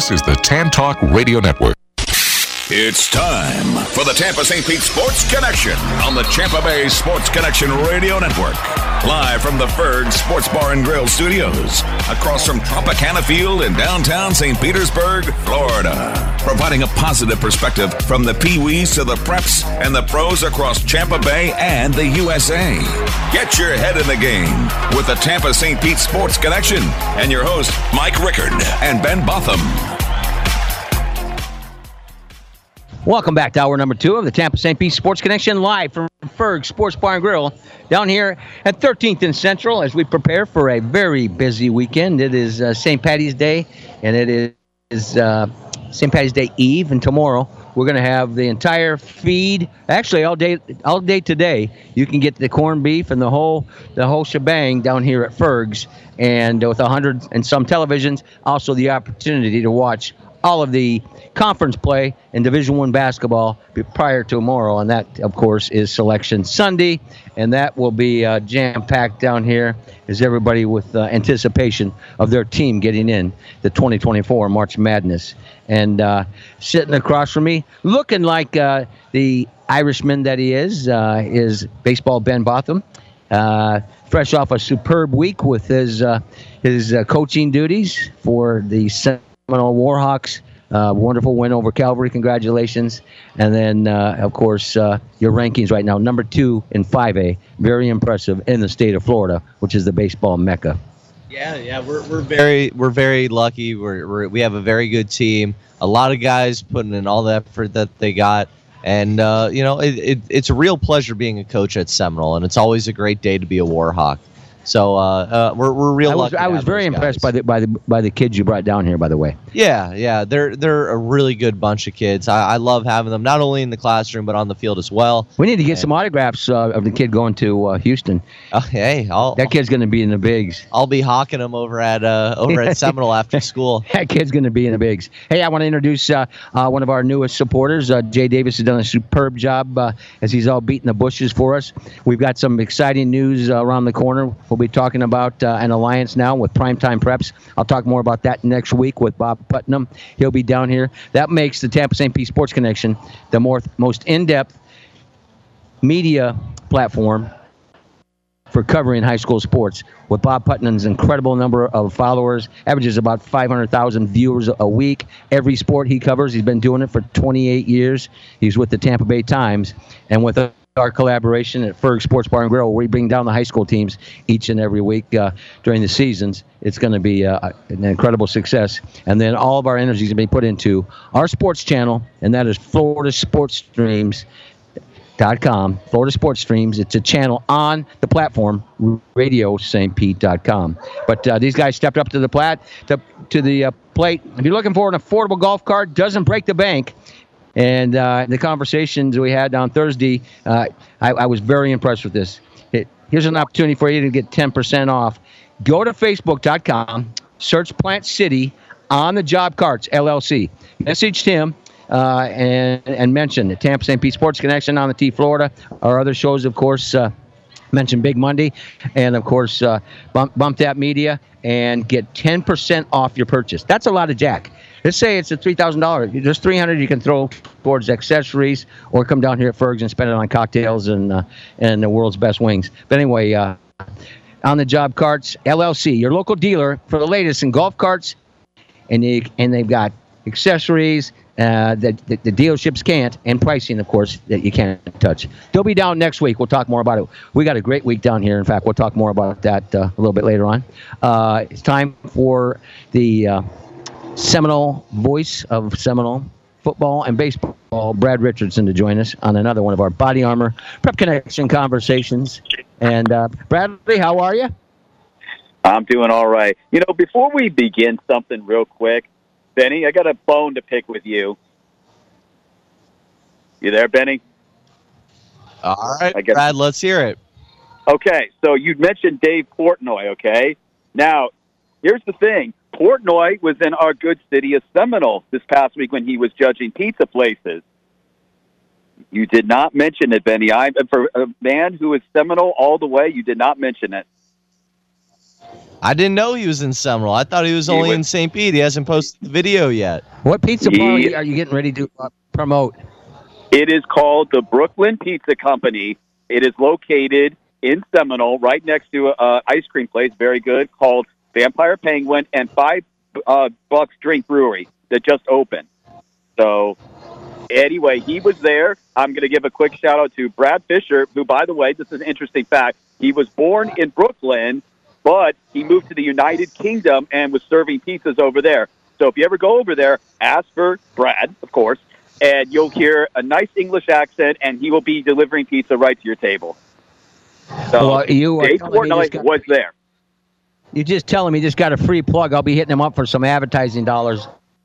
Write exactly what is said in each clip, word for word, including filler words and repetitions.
This is the Tan Talk Radio Network. It's time for the Tampa Saint Pete Sports Connection on the Tampa Bay Sports Connection Radio Network. Live from the Ferg Sports Bar and Grill Studios, across from Tropicana Field in downtown Saint Petersburg, Florida. Providing a positive perspective from the Pee-wees to the preps and the pros across Tampa Bay and the U S A. Get your head in the game with the Tampa Saint Pete Sports Connection and your hosts, Mike Rickard and Ben Botham. Welcome back to hour number two of the Tampa Saint Pete Sports Connection, live from Ferg Sports Bar and Grill down here at thirteenth and Central as we prepare for a very busy weekend. It is uh, Saint Patty's Day, and it is uh, Saint Patty's Day Eve, and tomorrow we're going to have the entire feed. Actually, all day, all day today, you can get the corned beef and the whole, the whole shebang down here at Ferg's, and with a hundred and some televisions, also the opportunity to watch all of the conference play in Division One basketball prior to tomorrow, and that, of course, is Selection Sunday, and that will be uh, jam-packed down here as everybody with uh, anticipation of their team getting in the twenty twenty-four March Madness. And uh, sitting across from me, looking like uh, the Irishman that he is, uh, is Baseball Ben Botham, uh, fresh off a superb week with his, uh, his uh, coaching duties for the Seminole Warhawks. Uh, wonderful win over Calvary. Congratulations. And then, uh, of course, uh, your rankings right now, number two in five A. Very impressive in the state of Florida, which is the baseball mecca. Yeah, yeah, we're we're very we're very lucky. We're, we're we have a very good team. A lot of guys putting in all the effort that they got, and uh, you know, it, it, it's a real pleasure being a coach at Seminole, and it's always a great day to be a Warhawk. So uh, uh, we're we're real I was, lucky. I was very impressed by the by the by the kids you brought down here. By the way. Yeah, yeah, they're they're a really good bunch of kids. I, I love having them not only in the classroom but on the field as well. We need to get and, some autographs uh, of the kid going to uh, Houston. Uh, hey, I'll, that kid's going to be in the bigs. I'll be hawking them over at uh, over at Seminole after school. That kid's going to be in the bigs. Hey, I want to introduce uh, uh, one of our newest supporters. Uh, Jay Davis has done a superb job uh, as he's all beating the bushes for us. We've got some exciting news uh, around the corner. We'll be talking about Uh, an alliance now with Primetime Preps. I'll talk more about that next week with Bob Putnam. He'll be down here. That makes the Tampa Saint Pete Sports Connection the more, most in-depth media platform for covering high school sports. With Bob Putnam's incredible number of followers, averages about five hundred thousand viewers a week. Every sport he covers, he's been doing it for twenty-eight years. He's with the Tampa Bay Times, and with a our collaboration at Ferg Sports Bar and Grill, where we bring down the high school teams each and every week uh, during the seasons. It's going to be uh, an incredible success. And then all of our energy is going to be put into our sports channel, and that is Florida Sports Streams dot com. Florida Sports Streams. It's a channel on the platform, radio st pete dot com. But uh, these guys stepped up to the plat to, to the uh, plate. If you're looking for an affordable golf cart, doesn't break the bank. And uh, the conversations we had on Thursday, uh, I, I was very impressed with this. It, here's an opportunity for you to get ten percent off. Go to facebook dot com, search Plant City on the Job Carts, L L C. Message Tim uh, and, and mention the Tampa Saint Pete Sports Connection on the T Florida. Our other shows, of course, uh, mention Big Monday. And, of course, uh, bump, bump that media and get ten percent off your purchase. That's a lot of jack. Let's say it's a three thousand dollars. There's three hundred dollars you can throw towards accessories, or come down here at Ferg's and spend it on cocktails and uh, and the world's best wings. But anyway, uh, on the Job Carts, L L C, your local dealer for the latest in golf carts, and they and they've got accessories uh, that, that the dealerships can't, and pricing, of course, that you can't touch. They'll be down next week. We'll talk more about it. We got a great week down here. In fact, we'll talk more about that uh, a little bit later on. Uh, it's time for the Uh, Seminole voice of Seminole football and baseball, Brad Richardson, to join us on another one of our Body Armor Prep Connection conversations. And uh, Bradley, how are you? I'm doing all right. You know, before we begin something real quick, Benny, I got a bone to pick with you. You there, Benny? All right, I guess. Brad, let's hear it. Okay, so you mentioned Dave Portnoy, okay? Now, here's the thing. Portnoy was in our good city of Seminole this past week when he was judging pizza places. You did not mention it, Benny. I, for a man who is Seminole all the way, you did not mention it. I didn't know he was in Seminole. I thought he was only was, in Saint Pete. He hasn't posted the video yet. What pizza he, parlor are you getting ready to uh, promote? It is called the Brooklyn Pizza Company. It is located in Seminole, right next to an ice cream place, very good, called Vampire Penguin, and Five uh, Bucks Drink Brewery that just opened. So, anyway, he was there. I'm going to give a quick shout-out to Brad Fisher, who, by the way, this is an interesting fact. He was born in Brooklyn, but he moved to the United Kingdom and was serving pizzas over there. So if you ever go over there, ask for Brad, of course, and you'll hear a nice English accent, and he will be delivering pizza right to your table. So well, you Dave Portnoy got, was there. You just tell him he just got a free plug. I'll be hitting him up for some advertising dollars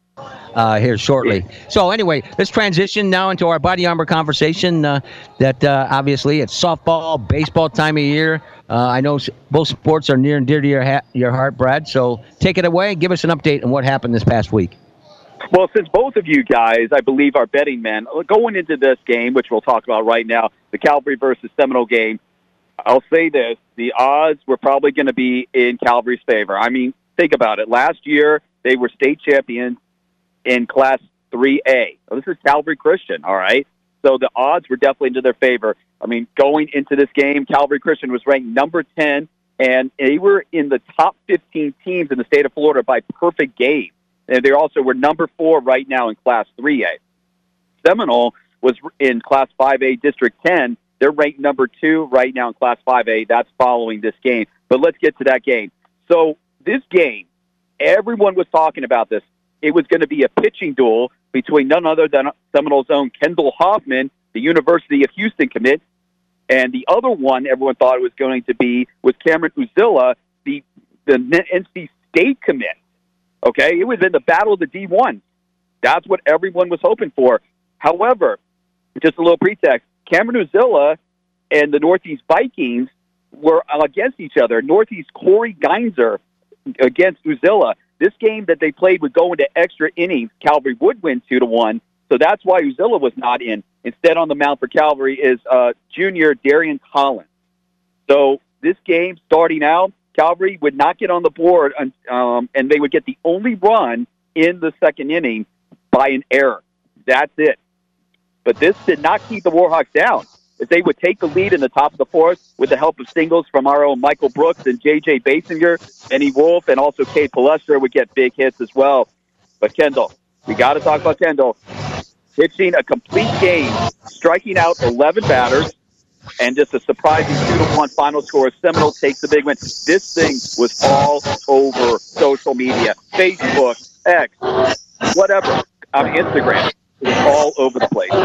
uh, here shortly. Yeah. So anyway, let's transition now into our body armor conversation. Uh, that uh, obviously it's softball, baseball time of year. Uh, I know both sports are near and dear to your, ha- your heart, Brad. So take it away. Give us an update on what happened this past week. Well, since both of you guys, I believe, are betting men, going into this game, which we'll talk about right now, the Calvary versus Seminole game, I'll say this, the odds were probably going to be in Calvary's favor. I mean, think about it. Last year, they were state champions in Class three A. So this is Calvary Christian, all right? So the odds were definitely into their favor. I mean, going into this game, Calvary Christian was ranked number ten, and they were in the top fifteen teams in the state of Florida by perfect game. And they also were number four right now in Class three A. Seminole was in Class five A District ten. They're ranked number two right now in Class five A. That's following this game. But let's get to that game. So this game, everyone was talking about this. It was going to be a pitching duel between none other than Seminole's own Kendall Hoffman, the University of Houston commit, and the other one everyone thought it was going to be was Cameron Uzilla, the, the N C State commit. Okay, it was in the battle of the D one. That's what everyone was hoping for. However, just a little pretext, Cameron Uzilla and the Northeast Vikings were against each other. Northeast Corey Geinzer against Uzilla. This game that they played would go into extra innings. Calvary would win two to one. So that's why Uzilla was not in. Instead, on the mound for Calvary is uh, junior Darian Collins. So this game starting out, Calvary would not get on the board, um, and they would get the only run in the second inning by an error. That's it. But this did not keep the Warhawks down, as they would take the lead in the top of the fourth with the help of singles from our own Michael Brooks and J J Basinger. Benny Wolf and also Kate Palestra would get big hits as well. But Kendall, we got to talk about Kendall. Pitching a complete game, striking out eleven batters, and just a surprising two to one final score. Seminole takes the big win. This thing was all over social media, Facebook, X, whatever, um, Instagram. It was all over the place.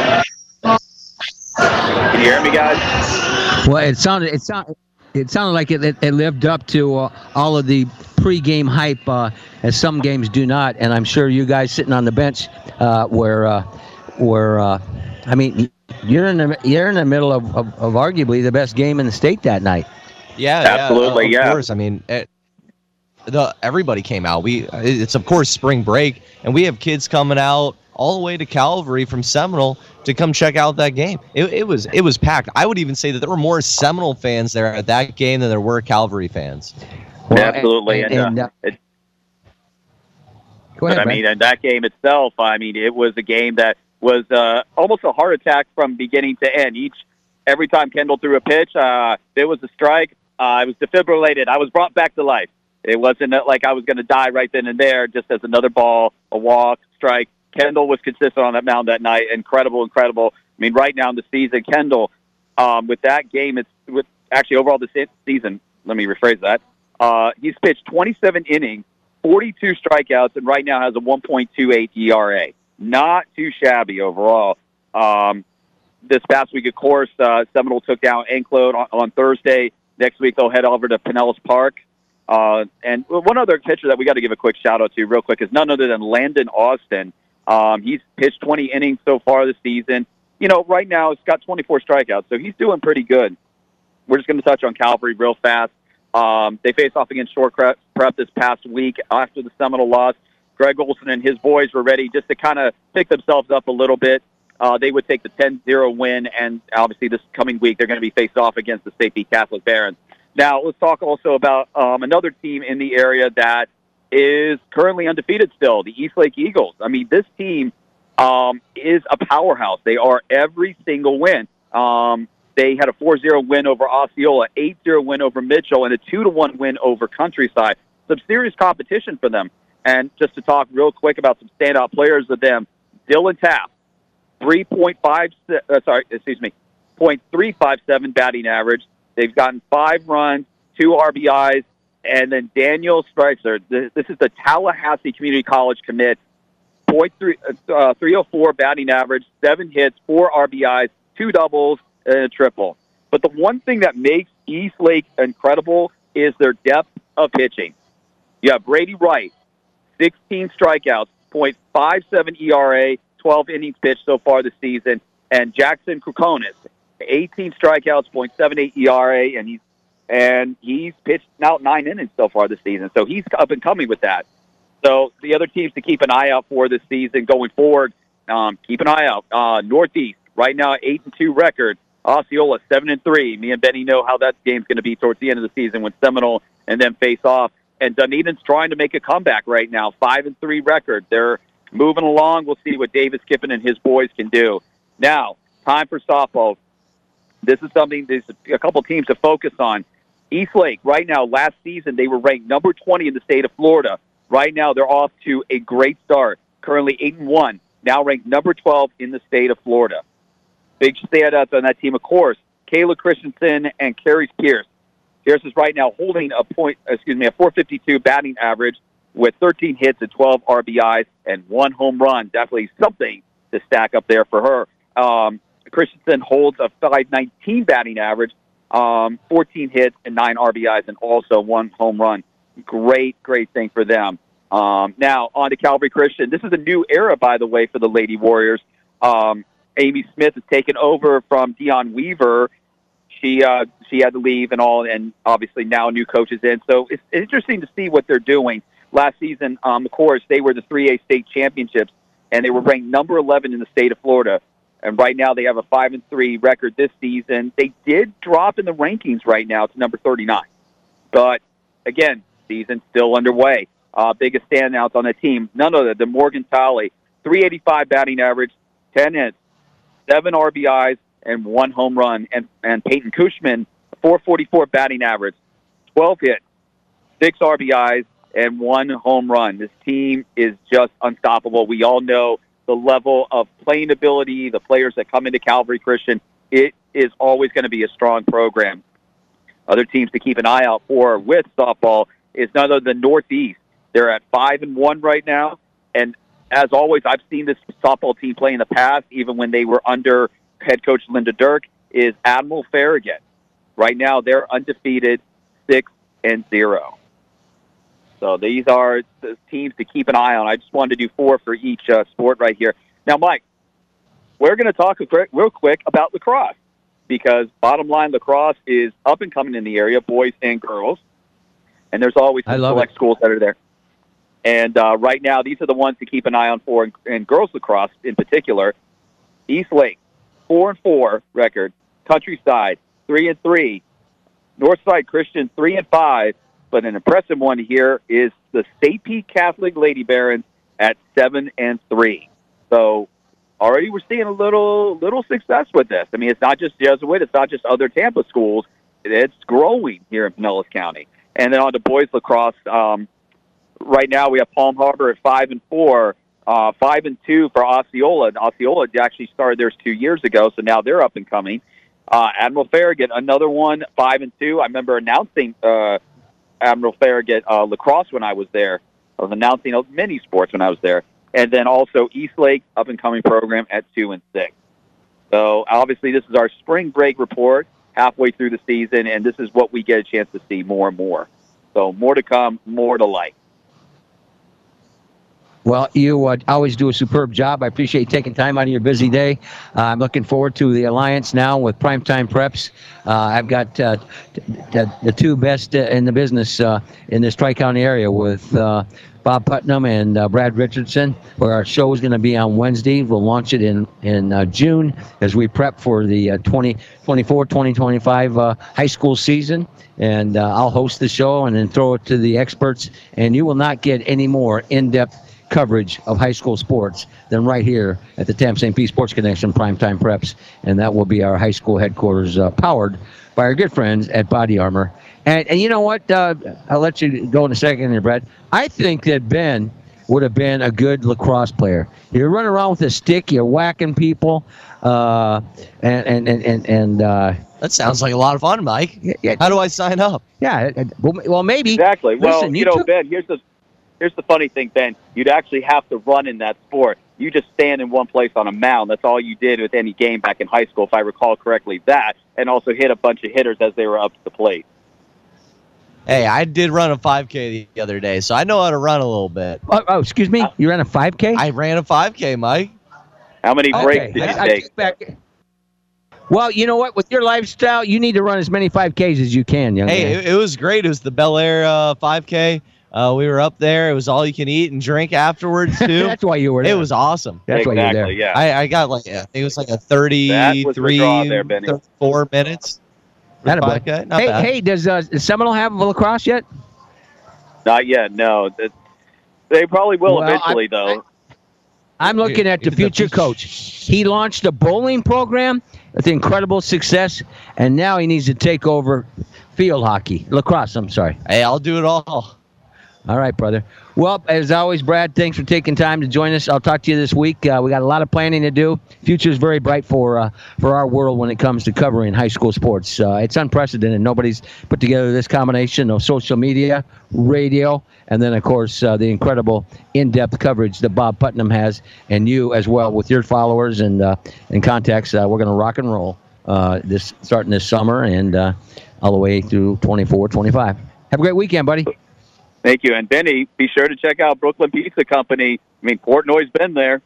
Can you hear me, guys? Well, it sounded it sounded it sounded like it it, it lived up to uh, all of the pregame hype, uh, as some games do not. And I'm sure you guys sitting on the bench uh, were uh, were. Uh, I mean, you're in the you're in the middle of, of, of arguably the best game in the state that night. Yeah, absolutely. Yeah, of yeah. course. I mean, it, the everybody came out. We it's of course spring break, and we have kids coming out all the way to Calvary from Seminole to come check out that game. It, it was it was packed. I would even say that there were more Seminole fans there at that game than there were Calvary fans. Well, absolutely. And, and, uh, uh, go ahead, but, I mean, and that game itself, I mean, it was a game that was uh, almost a heart attack from beginning to end. Each every time Kendall threw a pitch, uh, there was a strike. Uh, I was defibrillated. I was brought back to life. It wasn't like I was going to die right then and there, just as another ball, a walk, strike. Kendall was consistent on that mound that night. Incredible, incredible. I mean, right now in the season, Kendall, um, with that game, it's with actually overall the season. Let me rephrase that. Uh, he's pitched twenty-seven innings, forty-two strikeouts, and right now has a one point two eight E R A. Not too shabby overall. Um, this past week, of course, uh, Seminole took down Enclode on, on Thursday. Next week, they'll head over to Pinellas Park. Uh, and one other pitcher that we got to give a quick shout-out to real quick is none other than Landon Austin. Um, he's pitched twenty innings so far this season. You know, right now, it's got twenty-four strikeouts, so he's doing pretty good. We're just going to touch on Calvary real fast. Um, they faced off against Shore Prep this past week after the Seminole loss. Greg Olson and his boys were ready just to kind of pick themselves up a little bit. Uh, they would take the ten zero win, and obviously this coming week they're going to be faced off against the Saint Pete Catholic Barons. Now, let's talk also about um, another team in the area that is currently undefeated still, the Eastlake Eagles. I mean, this team um, is a powerhouse. They are every single win. Um, they had a four zero win over Osceola, eight zero win over Mitchell, and a two to one win over Countryside. Some serious competition for them. And just to talk real quick about some standout players of them, Dylan Taft, three point five, uh, sorry, excuse me, point three five seven batting average. They've gotten five runs, two R B Is, and then Daniel Streitzer. This, this is the Tallahassee Community College commit. point three oh four batting average, seven hits, four R B Is, two doubles, and a triple. But the one thing that makes Eastlake incredible is their depth of pitching. You have Brady Wright, sixteen strikeouts, point five seven E R A, twelve innings pitched so far this season, and Jackson Krukonis, eighteen strikeouts, point seven eight E R A, and he's and he's pitched out nine innings so far this season. So he's up and coming with that. So the other teams to keep an eye out for this season going forward, um, keep an eye out. Uh, Northeast right now eight and two record. Osceola seven and three. Me and Benny know how that game's going to be towards the end of the season when Seminole and then face off. And Dunedin's trying to make a comeback right now, five and three record. They're moving along. We'll see what Davis Kippen and his boys can do. Now, time for softball. This is something there's a couple teams to focus on. Eastlake, right now, last season, they were ranked number twenty in the state of Florida. Right now, they're off to a great start. Currently eight and one, now ranked number twelve in the state of Florida. Big standouts on that team, of course, Kayla Christensen and Carrie Pierce. Pierce is right now holding a point, excuse me, a four fifty-two batting average with thirteen hits and twelve R B Is and one home run. Definitely something to stack up there for her. Um, Christensen holds a five nineteen batting average, um, fourteen hits and nine R B Is, and also one home run. Great, great thing for them. Um, now, on to Calvary Christian. This is a new era, by the way, for the Lady Warriors. Um, Amy Smith has taken over from Dion Weaver. She uh, she had to leave and all, and obviously now a new coach is in. So it's interesting to see what they're doing. Last season, um, of course, they were the three A state championships, and they were ranked number eleven in the state of Florida. And right now they have a five and three record this season. They did drop in the rankings right now to number thirty-nine. But, again, season still underway. Uh, biggest standouts on the team, none other than Morgan Talley, three eighty-five batting average, ten hits, seven R B Is, and one home run. And, and Peyton Cushman, four forty-four batting average, twelve hits, six R B Is, and one home run. This team is just unstoppable. We all know the level of playing ability, the players that come into Calvary Christian. It is always going to be a strong program. Other teams to keep an eye out for with softball is none other than Northeast. They're at five and one right now, and as always, I've seen this softball team play in the past, even when they were under head coach Linda Dirk, is Admiral Farragut. Right now, they're undefeated, six and zero. So these are the teams to keep an eye on. I just wanted to do four for each uh, sport right here. Now, Mike, we're going to talk real quick about lacrosse, because bottom line, lacrosse is up and coming in the area, boys and girls, and there's always some select it. schools that are there. And uh, right now, these are the ones to keep an eye on for, in, in girls lacrosse in particular. Eastlake, four and four record. Countryside, three and three. Northside Christian, three and five. But an impressive one here is the Saint Pete Catholic Lady Barons at seven and three. So already we're seeing a little little success with this. I mean, it's not just Jesuit, it's not just other Tampa schools. It's growing here in Pinellas County. And then on to boys lacrosse. Um, Right now, we have Palm Harbor at five and four, uh, five and two for Osceola. And Osceola actually started theirs two years ago, so now they're up and coming. Uh, Admiral Farragut, another one, five and two. I remember announcing uh, Admiral Farragut uh, lacrosse when I was there. I was announcing many sports when I was there, and then also Eastlake up and coming program at two and six. So obviously, this is our spring break report halfway through the season, and this is what we get a chance to see more and more. So more to come, more to like. Well, you uh, always do a superb job. I appreciate you taking time out of your busy day. Uh, I'm looking forward to the alliance now with Primetime Preps. Uh, I've got uh, t- t- the two best uh, in the business uh, in this Tri-County area with uh, Bob Putnam and uh, Brad Richardson, where our show is going to be on Wednesday. We'll launch it in, in uh, June as we prep for the uh, twenty twenty-four twenty twenty-five uh, high school season. And uh, I'll host the show and then throw it to the experts. And you will not get any more in-depth coverage of high school sports than right here at the Tampa Saint Pete Sports Connection Primetime Preps, and that will be our high school headquarters, uh, powered by our good friends at Body Armor. And and you know what? Uh, I'll let you go in a second here, Brad. I think that Ben would have been a good lacrosse player. You're running around with a stick, you're whacking people, uh, and and and and. and uh, that sounds like a lot of fun, Mike. Yeah, How do I sign up? Yeah, well, well maybe. Exactly. Well, Listen, you, you know, took- Ben, here's the here's the funny thing, Ben. You'd actually have to run in that sport. You just stand in one place on a mound. That's all you did with any game back in high school, if I recall correctly. That, and also hit a bunch of hitters as they were up to the plate. Hey, I did run a five K the other day, so I know how to run a little bit. Oh, oh excuse me. You ran a five K? I ran a five K, Mike. How many breaks did you I, I take? take back. Well, you know what? With your lifestyle, you need to run as many five Ks as you can, young Hey, man. it, it was great. It was the Bel Air uh, five K. Uh, we were up there. It was all you can eat and drink afterwards, too. That's why you were there. It was awesome. That's exactly, why you're there. yeah. I, I got like, yeah, it was like a That was thirty-three, the draw there, Benny. thirty-four minutes. for Attaboy. five K. Not Hey, bad. hey, does uh, does Seminole have lacrosse yet? Not yet, no. That- They probably will Well, eventually, I- though. I'm looking at the The future future- coach. He launched a bowling program with incredible success, and now he needs to take over field hockey, lacrosse. I'm sorry. Hey, I'll do it all. All right, brother. Well, as always, Brad, thanks for taking time to join us. I'll talk to you this week. Uh, we got a lot of planning to do. Future is very bright for uh, for our world when it comes to covering high school sports. Uh, it's unprecedented. Nobody's put together this combination of social media, radio, and then, of course, uh, the incredible in-depth coverage that Bob Putnam has, and you as well with your followers and uh, and contacts. Uh, we're going to rock and roll uh, this starting this summer and uh, all the way through twenty-four, twenty-five. Have a great weekend, buddy. Thank you. And, Benny, be sure to check out Brooklyn Pizza Company. I mean, Portnoy's been there.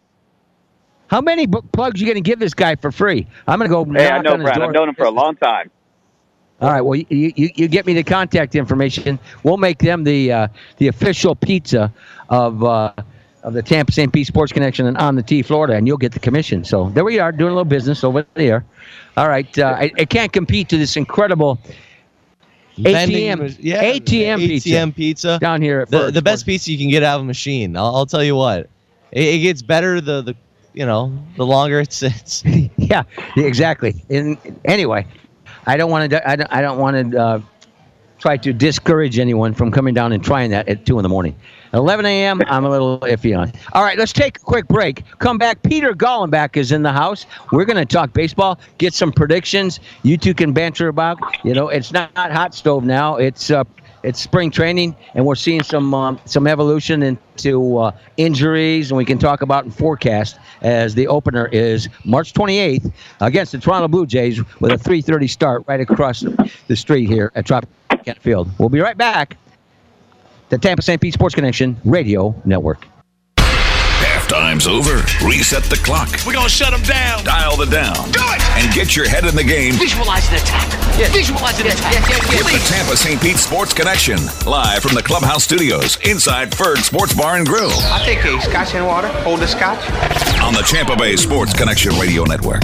How many b- plugs are you going to give this guy for free? I'm going to go Hey, knock I know on his Brad. door. I've known him for a long time. All right. Well, you, you, you get me the contact information. We'll make them the uh, the official pizza of uh, of the Tampa Saint Pete Sports Connection and On the Tee, Florida, and you'll get the commission. So there we are, doing a little business over there. All right. Uh, I, I can't compete to this incredible A T M, Vending- yeah, A T M pizza A T M pizza. down here at The, Ford the best Sports. pizza you can get out of a machine. I'll, I'll tell you what. It, it gets better the, the you know the longer it sits. Yeah, exactly. And anyway, I don't want to. I don't, I don't want to uh, try to discourage anyone from coming down and trying that at two in the morning. At eleven a.m., I'm a little iffy on. All right, let's take a quick break. Come back. Peter Gollenbach is in the house. We're going to talk baseball, get some predictions. You two can banter about. You know, it's not, not hot stove now. It's uh, it's spring training, and we're seeing some um, some evolution into uh, injuries, and we can talk about and forecast as the opener is March twenty-eighth against the Toronto Blue Jays with a three thirty start right across the street here at Tropicana Field. We'll be right back. The Tampa Saint Pete Sports Connection Radio Network. Halftime's over. Reset the clock. We're going to shut them down. Dial the down. Do it! And get your head in the game Visualize an attack. Yeah. Visualize an attack. Yeah, yeah, with the Tampa Saint Pete Sports Connection. Live from the Clubhouse Studios inside Ferd Sports Bar and Grill. I'll take a scotch and water. Hold the scotch. On the Tampa Bay Sports Connection Radio Network.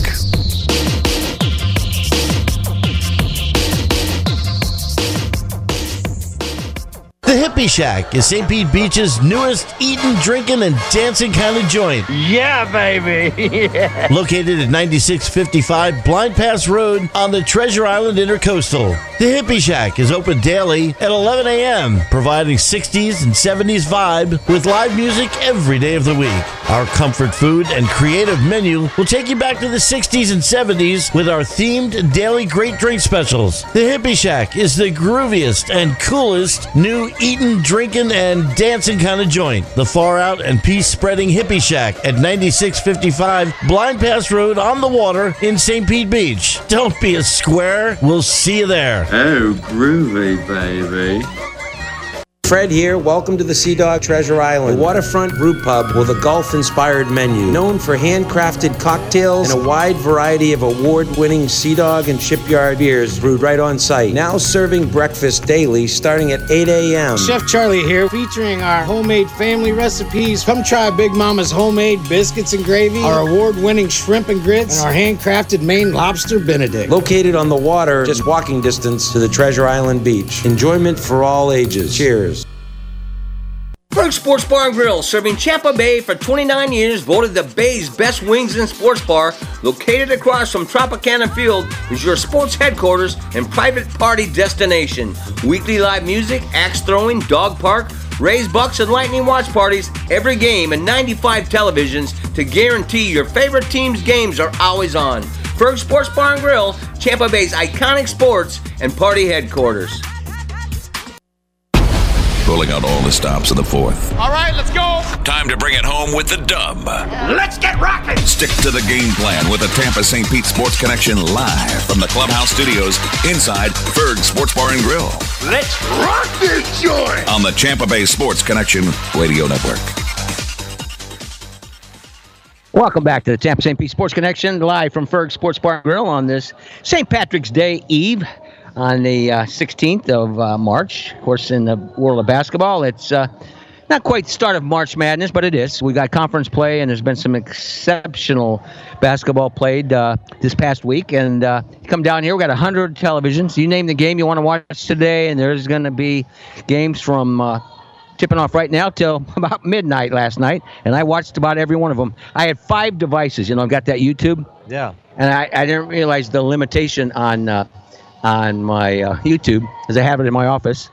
The Hippie Shack is Saint Pete Beach's newest eating, drinking, and dancing kind of joint. Yeah, baby. Located at ninety-six fifty-five Blind Pass Road on the Treasure Island Intercoastal. The Hippie Shack is open daily at eleven a.m., providing sixties and seventies vibe with live music every day of the week. Our comfort food and creative menu will take you back to the sixties and seventies with our themed daily great drink specials. The Hippie Shack is the grooviest and coolest new eating, drinking, and dancing kind of joint. The far out and peace-spreading Hippie Shack at ninety-six fifty-five Blind Pass Road on the water in Saint Pete Beach. Don't be a square. We'll see you there. Oh, groovy, baby. Fred here. Welcome to the Sea Dog Treasure Island, a waterfront brew pub with a golf-inspired menu. Known for handcrafted cocktails and a wide variety of award-winning Sea Dog and Shipyard beers brewed right on site. Now serving breakfast daily starting at eight a.m. Chef Charlie here, featuring our homemade family recipes. Come try Big Mama's homemade biscuits and gravy, our award-winning shrimp and grits, and our handcrafted Maine lobster Benedict. Located on the water, just walking distance to the Treasure Island Beach. Enjoyment for all ages. Cheers. Ferg Sports Bar and Grill, serving Champa Bay for twenty-nine years, voted the Bay's best wings and sports bar, located across from Tropicana Field, is your sports headquarters and private party destination. Weekly live music, axe throwing, dog park, Rays, Bucks, and Lightning watch parties, every game, and ninety-five televisions to guarantee your favorite team's games are always on. Ferg Sports Bar and Grill, Champa Bay's iconic sports and party headquarters. Rolling out all the stops in the fourth. All right, let's go. Time to bring it home with the dub. Let's get rocking. Stick to the game plan with the Tampa Saint Pete Sports Connection live from the Clubhouse Studios inside Ferg Sports Bar and Grill. Let's rock this joint. On the Tampa Bay Sports Connection Radio Network. Welcome back to the Tampa Saint Pete Sports Connection, live from Ferg Sports Bar and Grill on this Saint Patrick's Day Eve. On the uh, sixteenth of uh, March. Of course, in the world of basketball, it's uh, not quite the start of March Madness, but it is. We got conference play, and there's been some exceptional basketball played uh, this past week. And uh, you come down here, we got one hundred televisions. You name the game you want to watch today, and there's going to be games from uh, tipping off right now till about midnight last night. And I watched about every one of them. I had five devices. You know, I've got that YouTube. Yeah. And I, I didn't realize the limitation on uh, on my uh, YouTube, as I have it in my office,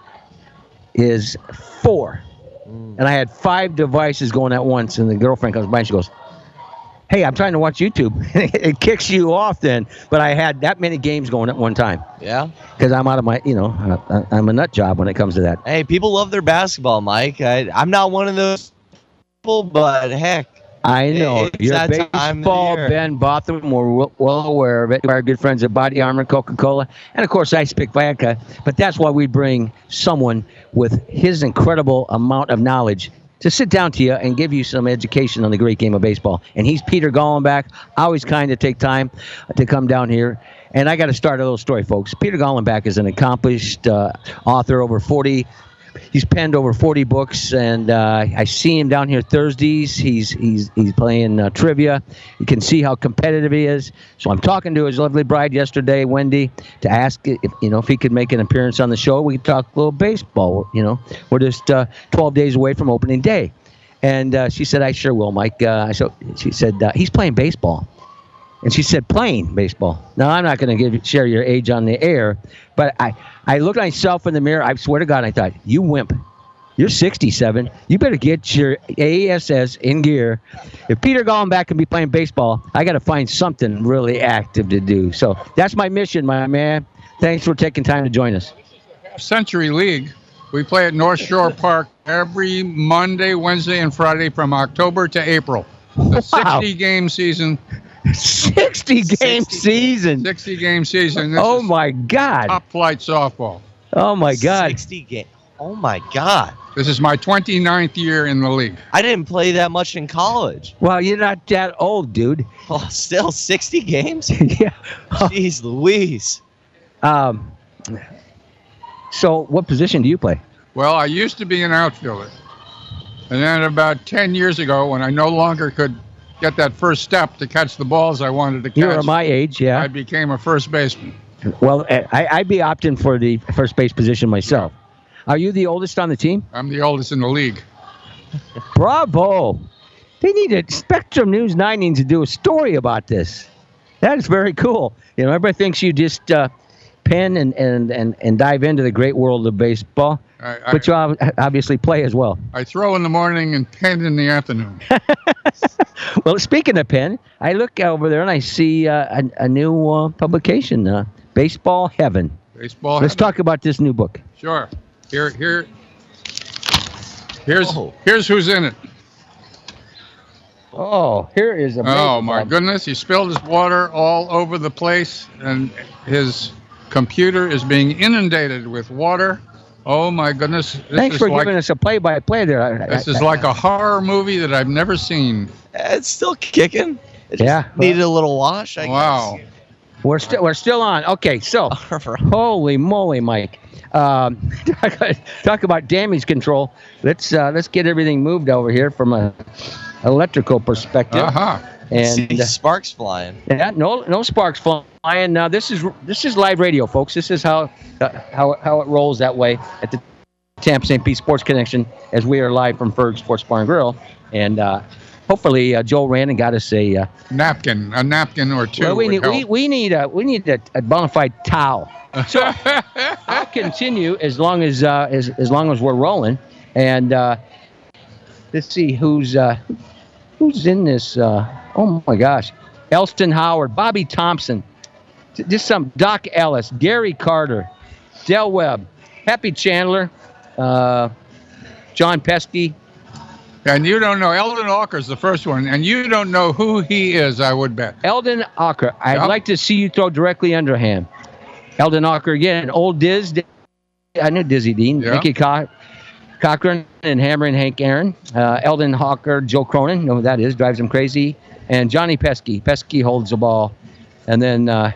is four. Mm. And I had five devices going at once, and the girlfriend comes by and she goes, hey, I'm trying to watch YouTube. It kicks you off then. But I had that many games going at one time. Yeah? Because I'm out of my, you know, I, I'm a nut job when it comes to that. Hey, people love their basketball, Mike. I, I'm not one of those people, but heck. I know. It's You're a that time of baseball the year. Ben Botham. We're well, well aware of it. Our good friends at Body Armor, Coca-Cola, and, of course, Ice Pick Vodka. But that's why we bring someone with his incredible amount of knowledge to sit down to you and give you some education on the great game of baseball. And he's Peter Gollenbach. Always kind to take time to come down here. And I got to start a little story, folks. Peter Gollenbach is an accomplished uh, author, over forty. He's penned over forty books, and uh, I see him down here Thursdays. He's he's he's playing uh, trivia. You can see how competitive he is. So I'm talking to his lovely bride yesterday, Wendy, to ask if you know if he could make an appearance on the show. We could talk a little baseball. You know, we're just uh, twelve days away from opening day, and uh, she said, "I sure will, Mike." Uh, so she said, uh, "He's playing baseball." And she said, playing baseball. Now, I'm not going to give share your age on the air, but I, I looked at myself in the mirror. I swear to God, I thought, you wimp. You're sixty-seven. You better get your A S S in gear. If Peter Gollenbach can be playing baseball, I got to find something really active to do. So that's my mission, my man. Thanks for taking time to join us. Century League. We play at North Shore Park every Monday, Wednesday, and Friday from October to April. The sixty-game season. sixty-game season. sixty-game season. This oh, is my God. top-flight softball. Oh, my God. sixty game. Oh, my God. This is my twenty-ninth year in the league. I didn't play that much in college. Well, you're not that old, dude. Oh, still sixty games? Yeah. Jeez Louise. Um. So what position do you play? Well, I used to be an outfielder. And then about ten years ago, when I no longer could get that first step to catch the balls I wanted to catch. You were my age, yeah. I became a first baseman. Well, I, I'd be opting for the first base position myself. Are you the oldest on the team? I'm the oldest in the league. Bravo. They need a Spectrum News nine needs to do a story about this. That is very cool. You know, everybody thinks you just uh, pen and, and, and, and dive into the great world of baseball. I, I, but you obviously play as well. I throw in the morning and pen in the afternoon. Well, speaking of pen, I look over there and I see uh, a, a new uh, publication, uh, Baseball Heaven. Baseball Let's Heaven. talk about this new book. Sure. Here, here, here's Oh. here's who's in it. Oh, here is a. Oh my goodness! He spilled his water all over the place, and his computer is being inundated with water. Oh my goodness! This Thanks is for like, giving us a play-by-play there. This is like a horror movie that I've never seen. It's still kicking. It just Yeah. needed a little wash, I Wow. guess. We're still we're still on. Okay, so holy moly, Mike. Um, talk, talk about damage control. Let's uh, let's get everything moved over here from a electrical perspective. Uh-huh. And See uh, sparks flying. yeah, no no sparks flying. Now this is this is live radio, folks. This is how uh, how how it rolls that way at the Tampa Saint Pete Sports Connection, as we are live from Ferg Sports Bar and Grill, and uh, hopefully uh, Joel ran and got us a uh, napkin, a napkin or two. Well, we would need help. we, we need a we need a, a bona fide towel. So I'll continue as long as uh, as as long as we're rolling, and uh, let's see who's uh, who's in this. Uh, oh my gosh, Elston Howard, Bobby Thompson, just some Doc Ellis, Gary Carter, Del Webb, Happy Chandler, uh, John Pesky. And you don't know, Eldon Walker's the first one, and you don't know who he is, I would bet. Eldon Ocker, I'd Yep. like to see you throw directly underhand. Eldon Ocker again, old Diz, I knew Dizzy Dean, Yeah. Mickey Co- Cochran, and Hammer and Hank Aaron. Uh, Eldon Hawker, Joe Cronin, know who that is, drives him crazy. And Johnny Pesky, Pesky holds the ball. And then uh,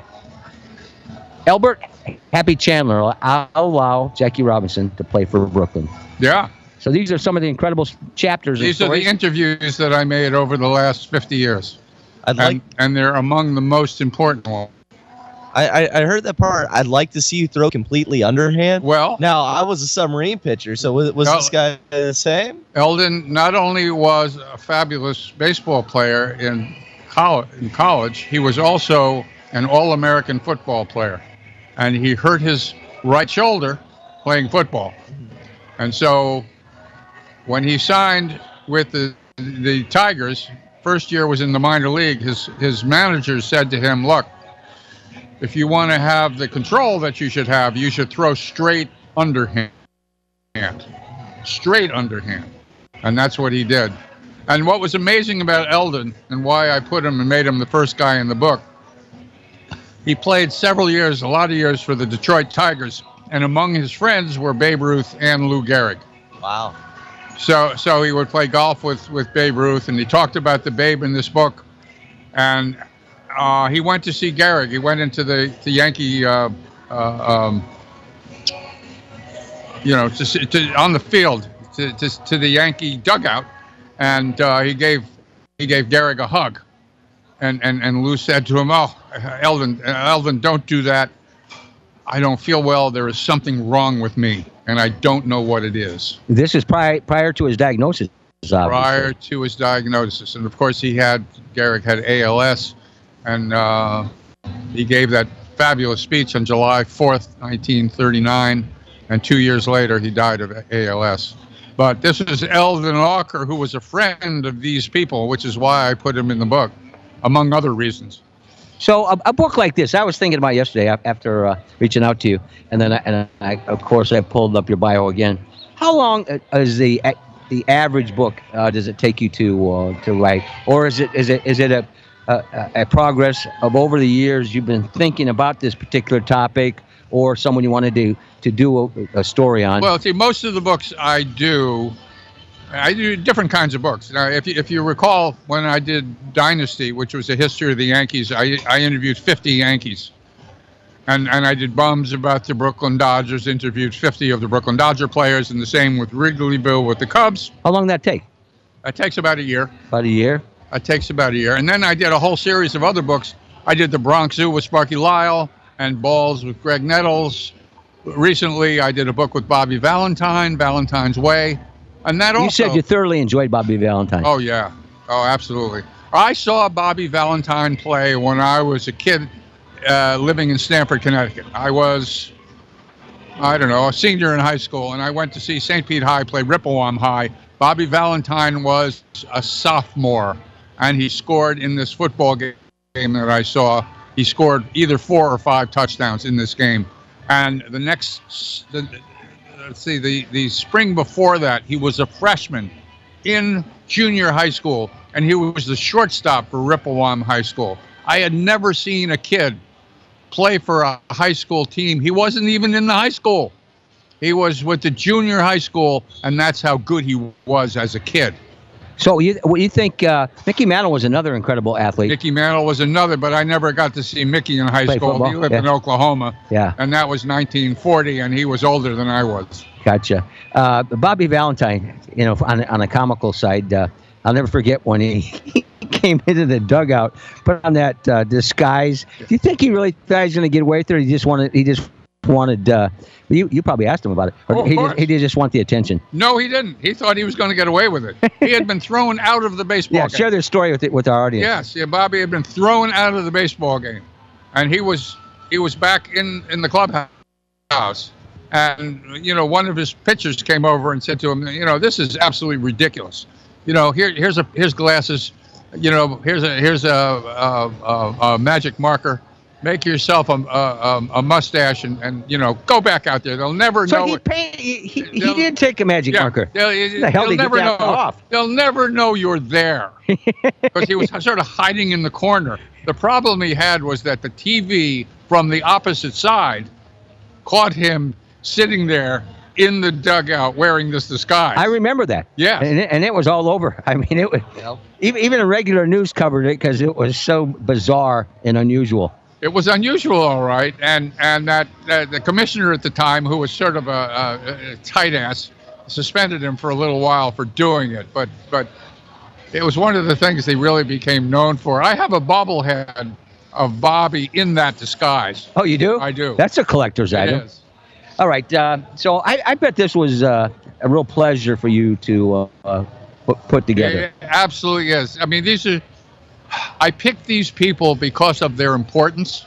Albert Happy Chandler, I'll allow Jackie Robinson to play for Brooklyn. Yeah. So these are some of the incredible chapters. These and are the stories. interviews that I made over the last fifty years. I'd like. And, and they're among the most important ones. I, I I heard that part. I'd like to see you throw completely underhand. Well, now I was a submarine pitcher, so was, was No. this guy the same? Eldon not only was a fabulous baseball player in college, in college, he was also an All-American football player. And he hurt his right shoulder playing football. And so when he signed with the the Tigers, first year was in the minor league, his his manager said to him, look, if you want to have the control that you should have, you should throw straight underhand. Straight underhand. And that's what he did. And what was amazing about Eldon, and why I put him and made him the first guy in the book, he played several years, a lot of years, for the Detroit Tigers. And among his friends were Babe Ruth and Lou Gehrig. Wow. So so he would play golf with, with Babe Ruth, and he talked about the Babe in this book. And uh, he went to see Gehrig. He went into the, the Yankee, uh, uh, um, you know, to, to, on the field, to, to, to the Yankee dugout, and uh, he gave he gave Gehrig a hug. And, and, and Lou said to him, oh, Eldon, Eldon, don't do that. I don't feel well. There is something wrong with me, and I don't know what it is. This is prior prior to his diagnosis. Obviously. Prior to his diagnosis. And, of course, he had, Gehrig had A L S, and uh, he gave that fabulous speech on July fourth, nineteen thirty-nine, and two years later he died of A L S. But this is Eldon Walker, who was a friend of these people, which is why I put him in the book, among other reasons. So a, a book like this, I was thinking about yesterday after uh, reaching out to you, and then I, and I, of course I pulled up your bio again. How long is the the average book uh, does it take you to uh, to write, or is it is it is it a, a a progress of over the years you've been thinking about this particular topic, or someone you wanted to to do a, a story on? Well, see, most of the books I do. I do different kinds of books. Now, if you, if you recall, when I did Dynasty, which was a history of the Yankees, I, I interviewed fifty Yankees. And and I did Bums about the Brooklyn Dodgers, interviewed fifty of the Brooklyn Dodger players, and the same with Wrigleyville with the Cubs. How long did that take? That takes about a year. About a year? It takes about a year. And then I did a whole series of other books. I did The Bronx Zoo with Sparky Lyle and Balls with Greg Nettles. Recently, I did a book with Bobby Valentine, Valentine's Way. And that you also, said you thoroughly enjoyed Bobby Valentine. Oh, yeah. Oh, absolutely. I saw Bobby Valentine play when I was a kid uh, living in Stamford, Connecticut. I was, I don't know, a senior in high school, and I went to see Saint Pete High play Ripplewam High. Bobby Valentine was a sophomore, and he scored in this football game that I saw. He scored either four or five touchdowns in this game. And the next, the, let's see, the, the spring before that, he was a freshman in junior high school, and he was the shortstop for Ripplewam High School. I had never seen a kid play for a high school team. He wasn't even in the high school. He was with the junior high school, and that's how good he was as a kid. So you what you think uh, Mickey Mantle was another incredible athlete? Mickey Mantle was another, but I never got to see Mickey in high Play school. football? He lived Yeah. in Oklahoma, Yeah. and that was nineteen forty, and he was older than I was. Gotcha. Uh, Bobby Valentine, you know, on, on a comical side, uh, I'll never forget when he, he came into the dugout, put on that uh, disguise. Do you think he really thought he was going to get away with it? Or he just wanted, he just wanted, uh, you you probably asked him about it. Or Oh, of he, course. just, he did just want the attention. No, he didn't. He thought he was going to get away with it. He had been thrown out of the baseball Yeah, game. share their story with it, with our audience. Yes, yeah, Bobby had been thrown out of the baseball game, and he was he was back in, in the clubhouse, and you know one of his pitchers came over and said to him, you know, this is absolutely ridiculous. You know, here here's a here's glasses, you know, here's a here's a, a, a, a magic marker. Make yourself a a, a mustache and, and you know go back out there. They'll never So know. he, it. paid, he, he, he did take a magic Yeah, marker. They'll, the hell they'll did he never get that know. off? They'll never know you're there because he was sort of hiding in the corner. The problem he had was that the T V from the opposite side caught him sitting there in the dugout wearing this disguise. I remember that. Yes. And it, and it was all over. I mean, it was even even a regular news covered it because it was so bizarre and unusual. It was unusual, all right, and and that uh, the commissioner at the time, who was sort of a, a, a tight ass, suspended him for a little while for doing it. But but it was one of the things they really became known for. I have a bobblehead of Bobby in that disguise. Oh, you do? I do. That's a collector's It item. is. All right. Uh, so I, I bet this was uh, a real pleasure for you to uh, uh, put, put together. It absolutely is. I mean, these are. I picked these people because of their importance.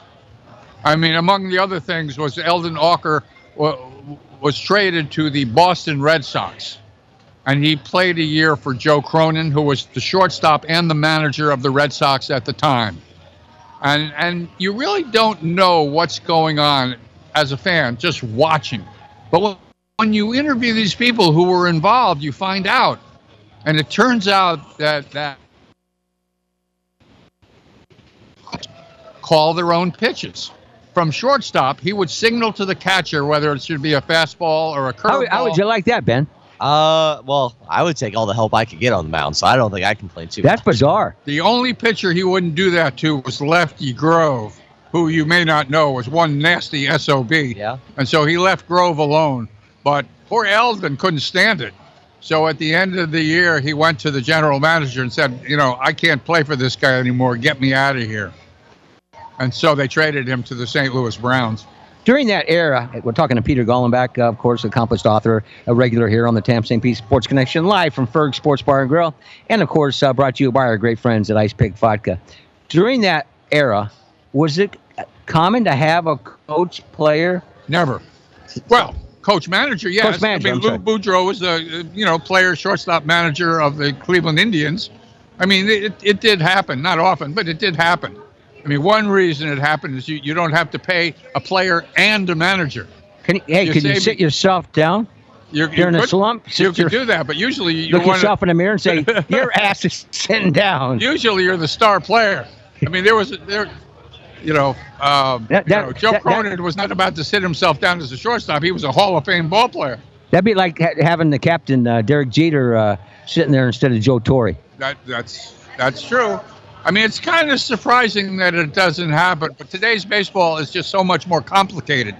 I mean, among the other things was Eldon Walker wa- was traded to the Boston Red Sox, and he played a year for Joe Cronin, who was the shortstop and the manager of the Red Sox at the time. And and you really don't know what's going on as a fan just watching. But when- when you interview these people who were involved, you find out. And it turns out that that call their own pitches. From shortstop, he would signal to the catcher whether it should be a fastball or a How, curveball. how would you like that, Ben? Uh, well, I would take all the help I could get on the mound, so I don't think I complain too That's much. bizarre. The only pitcher he wouldn't do that to was Lefty Grove, who you may not know was one nasty S O B. Yeah. And so he left Grove alone. But poor Eldon couldn't stand it. So at the end of the year, he went to the general manager and said, you know, I can't play for this guy anymore. Get me out of here. And so they traded him to the Saint Louis Browns. During that era, we're talking to Peter Gollenbach, uh, of course, accomplished author, a regular here on the Tampa Saint Pete Sports Connection, live from Ferg Sports Bar and Grill, and of course, uh, brought to you by our great friends at Ice Pick Vodka. During that era, was it common to have a coach player? Never. Well, coach manager, yes. Coach manager, I I'm mean, Lou sorry. Boudreau was the you know player, shortstop manager of the Cleveland Indians. I mean, it, it did happen, not often, but it did happen. I mean, one reason it happened is you, you don't have to pay a player and a manager. Can you, hey, You can you save- sit yourself down You're, during you a could- slump? You Sit your- can do that, but usually you Look want yourself in the mirror and say, your ass is sitting down. Usually you're the star player. I mean, there was there, you know, um, That- you that- know Joe that- that- Cronin was not about to sit himself down as a shortstop. He was a Hall of Fame ball player. That'd be like ha- having the captain, uh, Derek Jeter, uh, sitting there instead of Joe Torre. That that's that's true. I mean, it's kind of surprising that it doesn't happen, but today's baseball is just so much more complicated.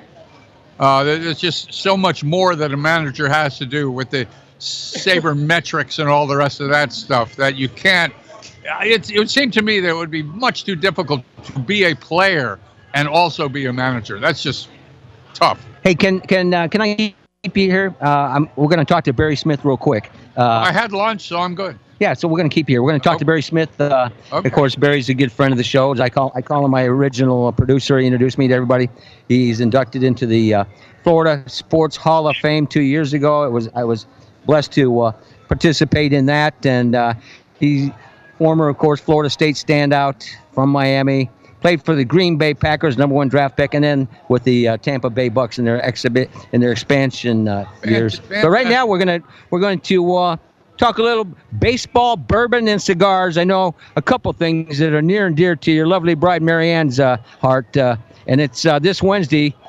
Uh, there- there's just so much more that a manager has to do with the sabermetrics and all the rest of that stuff that you can't. It, it would seem to me that it would be much too difficult to be a player and also be a manager. That's just tough. Hey, can can uh, can I keep you here? Uh, I'm, we're going to talk to Barry Smith real quick. Uh, I had lunch, so I'm good. Yeah, so we're going to keep you here. We're going to talk to Barry Smith. Uh, Okay. Of course, Barry's a good friend of the show. As I call I call him my original producer. He introduced me to everybody. He's inducted into the uh, Florida Sports Hall of Fame two years ago. It was I was blessed to uh, participate in that, and uh, he's former, of course, Florida State standout from Miami. Played for the Green Bay Packers, number one draft pick, and then with the uh, Tampa Bay Bucks in their exhibit in their expansion uh, years. But right now, we're gonna we're going to uh, talk a little baseball, bourbon, and cigars. I know a couple things that are near and dear to your lovely bride Marianne's uh, heart, uh, and it's uh, this Wednesday,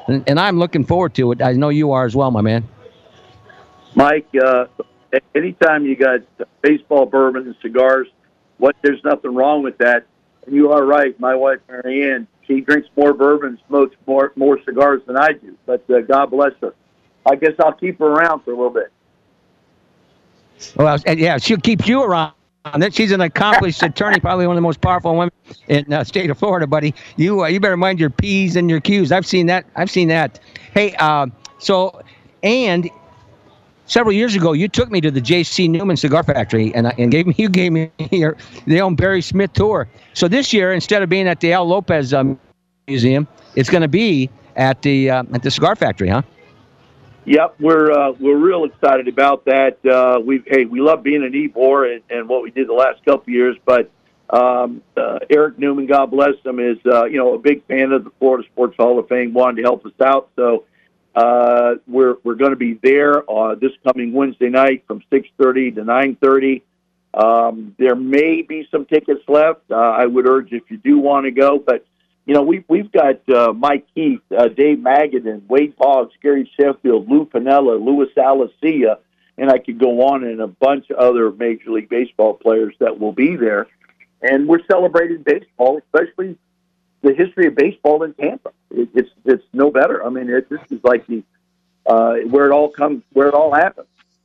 and, and I'm looking forward to it. I know you are as well, my man. Mike, uh, anytime you got baseball, bourbon, and cigars, what there's nothing wrong with that. And you are right. My wife, Marianne, she drinks more bourbon, smokes more more cigars than I do. But uh, God bless her. I guess I'll keep her around for a little bit. Well, and yeah, she'll keep you around. She's an accomplished attorney, probably one of the most powerful women in the state of Florida, buddy. You uh, you better mind your P's and your Q's. I've seen that. I've seen that. Hey, uh, so, and several years ago, you took me to the J C Newman Cigar Factory, and and gave me you gave me your the own Barry Smith tour. So this year, instead of being at the Al Lopez um, Museum, it's going to be at the uh, at the Cigar Factory, huh? Yep, we're uh, we're real excited about that. Uh, we hey, we love being in Ybor and, and what we did the last couple of years. But um, uh, Eric Newman, God bless him, is uh, you know a big fan of the Florida Sports Hall of Fame. Wanted to help us out, so uh, we're we're going to be there uh, this coming Wednesday night from six thirty to nine thirty. Um, there may be some tickets left. Uh, I would urge if you do want to go, but. You know, we've, we've got uh, Mike Keith, uh, Dave Magadan, Wade Boggs, Gary Sheffield, Lou Piniella, Louis Alicia, and I could go on, and a bunch of other Major League Baseball players that will be there. And we're celebrating baseball, especially the history of baseball in Tampa. It, it's it's no better. I mean, it, this is like the uh, where it all comes, where it all happens.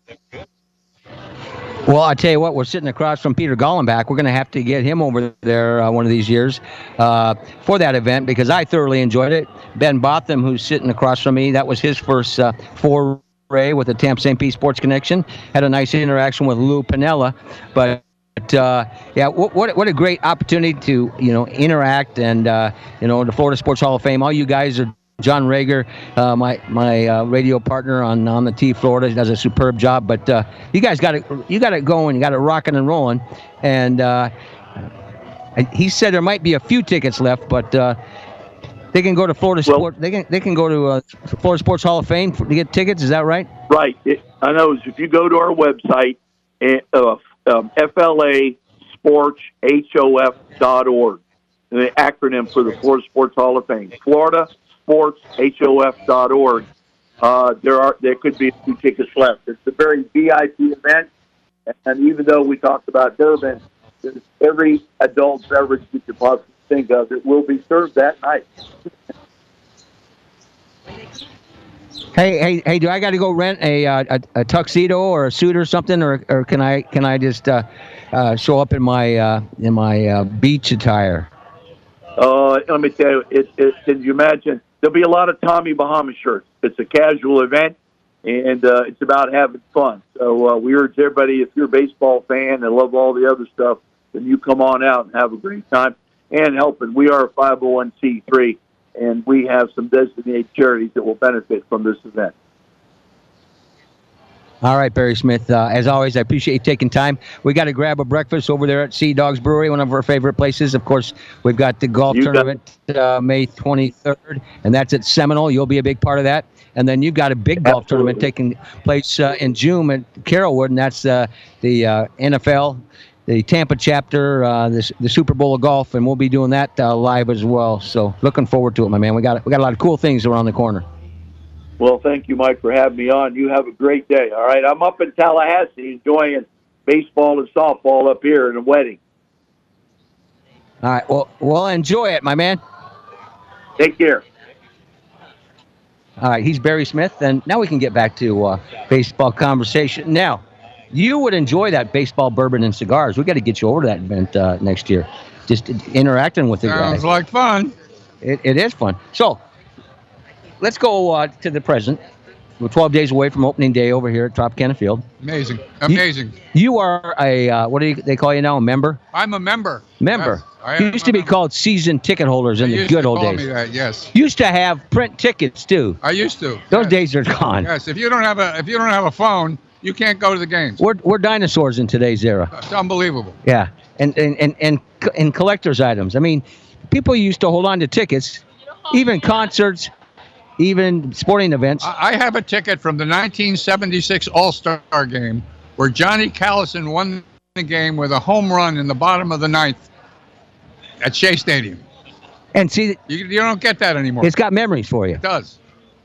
Well, I tell you what, we're sitting across from Peter Gollenbach. We're going to have to get him over there uh, one of these years uh, for that event because I thoroughly enjoyed it. Ben Botham, who's sitting across from me, that was his first uh, foray with the Tampa Saint Pete Sports Connection. Had a nice interaction with Lou Piniella, but uh, yeah, what, what what a great opportunity to you know interact and uh, you know the Florida Sports Hall of Fame. All you guys are. John Rager, uh, my my uh, radio partner on on the T Florida, does a superb job. But uh, you guys got it, you got it going, you got it rocking and rolling. And uh, he said there might be a few tickets left, but uh, they can go to Florida well, Sport. They can they can go to uh, Florida Sports Hall of Fame to get tickets. Is that right? Right. It, I know. If you go to our website, uh, um, F L A Sports H O F dot org, the acronym for the Florida Sports Hall of Fame, Florida. Sports H O F dot org. Uh, there are there could be a few tickets left. It's a very V I P event, and even though we talked about bourbon, every adult beverage you could possibly think of, it will be served that night. Hey, hey, hey! Do I got to go rent a, a a tuxedo or a suit or something, or or can I can I just uh, uh, show up in my uh, in my uh, beach attire? Uh, let me tell you, it, it, can you imagine? There'll be a lot of Tommy Bahama shirts. It's a casual event, and uh, it's about having fun. So uh, we urge everybody, if you're a baseball fan and love all the other stuff, then you come on out and have a great time and helping. We are a five oh one c three, and we have some designated charities that will benefit from this event. All right, Barry Smith. Uh, as always, I appreciate you taking time. We got to grab a breakfast over there at Sea Dogs Brewery, one of our favorite places. Of course, we've got the golf you tournament uh, May twenty-third, and that's at Seminole. You'll be a big part of that. And then you've got a big golf Absolutely. tournament taking place uh, in June at Carrollwood, and that's uh, the uh, N F L, the Tampa chapter, uh, the, the Super Bowl of golf, and we'll be doing that uh, live as well. So looking forward to it, my man. We got we got a lot of cool things around the corner. Well, thank you, Mike, for having me on. You have a great day. All right, I'm up in Tallahassee enjoying baseball and softball up here in a wedding. All right, well, well, enjoy it, my man. Take care. All right, he's Barry Smith, and now we can get back to uh, baseball conversation. Now, you would enjoy that baseball, bourbon, and cigars. We got to get you over to that event uh, next year. Just interacting with the guys. Sounds like fun. It, it is fun. So, let's go uh, to the present. We're twelve days away from opening day over here at Tropicana Field. Amazing. Amazing. You, you are a, uh, what do you, they call you now, a member? I'm a member. Member. Yes, I am you used to be member. called season ticket holders in They the used good to old call days. Me that, yes. Used to have print tickets, too. I used to. Those yes. days are gone. Yes, if you don't have a if you don't have a phone, you can't go to the games. We're, we're dinosaurs in today's era. It's unbelievable. Yeah, and, and, and, and, and collector's items. I mean, people used to hold on to tickets, even concerts, even sporting events. I have a ticket from the nineteen seventy-six All-Star game where Johnny Callison won the game with a home run in the bottom of the ninth at Shea Stadium. And see, you, you don't get that anymore. It's got memories for you. It does.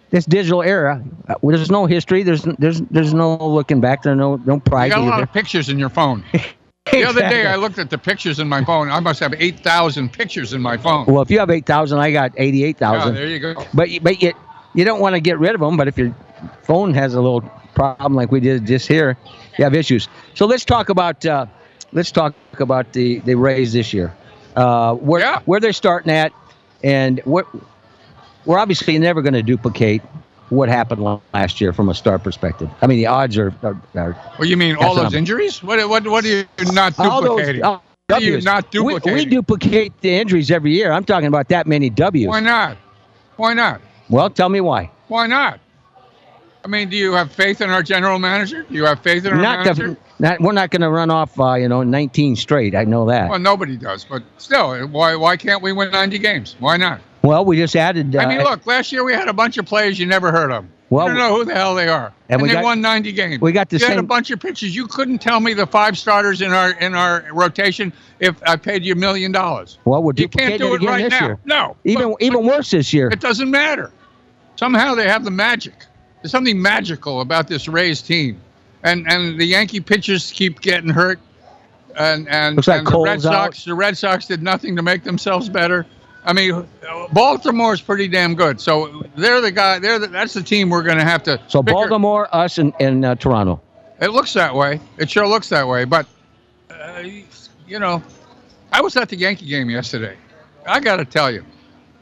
this digital era, uh, there's no history. There's there's there's no looking back. There's no no pride. You got a lot either. of pictures in your phone. The other day, I looked at the pictures in my phone. I must have eight thousand pictures in my phone. Well, if you have eight thousand, I got eighty-eight thousand. Yeah, there you go. But you- but you you don't want to get rid of them. But if your phone has a little problem like we did just here, you have issues. So let's talk about uh, let's talk about the the Rays this year. Uh, where Yeah. where they're starting at, and what we're obviously never going to duplicate what happened last year from a start perspective. I mean, the odds are. are, are Well, you mean all those injuries? What what what are you not all those duplicating? uh, What are you W's. not We, duplicating? we duplicate the injuries every year. I'm talking about that many W's. Why not? Why not? Well, tell me why. Why not? I mean, do you have faith in our general manager? Do you have faith in our Not, manager? the, not we're not going to run off, uh, you know, nineteen straight. I know that. Well, nobody does, but still, why why can't we win ninety games? Why not? Well, we just added. Uh, I mean, look, last year we had a bunch of players you never heard of. Well, you don't know who the hell they are, and and, we they got- won ninety games. we got the you had a same- bunch of pitchers. You couldn't tell me the five starters in our in our rotation if I paid you a million dollars. Well, we're You can't duplicating do it it again right this now. year. No, Even even worse this year. it doesn't matter. Somehow they have the magic. There's something magical about this Rays team, and and the Yankee pitchers keep getting hurt, and and, Looks like and the Red Cole's out. Sox the Red Sox did nothing to make themselves better. I mean, Baltimore's pretty damn good. So they're the guy. They're the, that's the team we're going to have to. So figure- Baltimore, us, and, and uh, Toronto. It looks that way. It sure looks that way. But uh, you know, I was at the Yankee game yesterday. I got to tell you,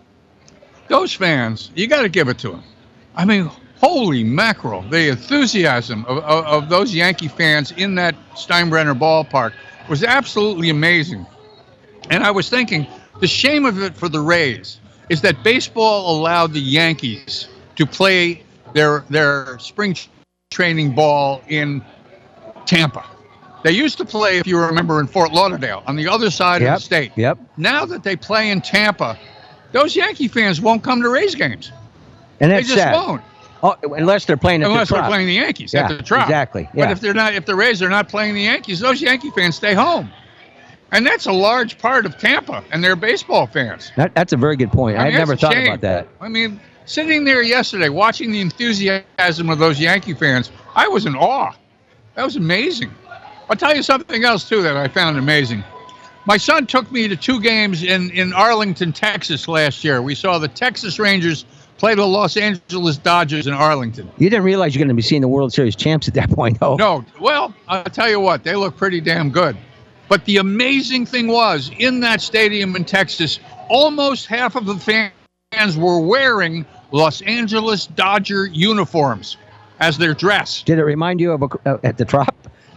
those fans, you got to give it to them. I mean, holy mackerel! The enthusiasm of, of, of those Yankee fans in that Steinbrenner ballpark was absolutely amazing. And I was thinking, the shame of it for the Rays is that baseball allowed the Yankees to play their their spring training ball in Tampa. They used to play, if you remember, in Fort Lauderdale on the other side Yep, of the state. Yep. Now that they play in Tampa, those Yankee fans won't come to Rays games. And They that's just sad. won't. Oh, unless they're playing at Unless the they're Trop. playing the Yankees Yeah, at the Trop. exactly, But yeah. if they're not, if the Rays are not playing the Yankees, those Yankee fans stay home, and that's a large part of Tampa and their baseball fans. That, that's a very good point. I I mean, had never that's a thought shame. about that. I mean, sitting there yesterday, watching the enthusiasm of those Yankee fans, I was in awe. That was amazing. I'll tell you something else too that I found amazing. My son took me to two games in, in Arlington, Texas last year. We saw the Texas Rangers play the Los Angeles Dodgers in Arlington. You didn't realize you're going to be seeing the World Series champs at that point, though. No, well, I'll tell you what, they look pretty damn good. But the amazing thing was, in that stadium in Texas, almost half of the fans were wearing Los Angeles Dodger uniforms as their dress. Did it remind you of a, uh, at the Trop,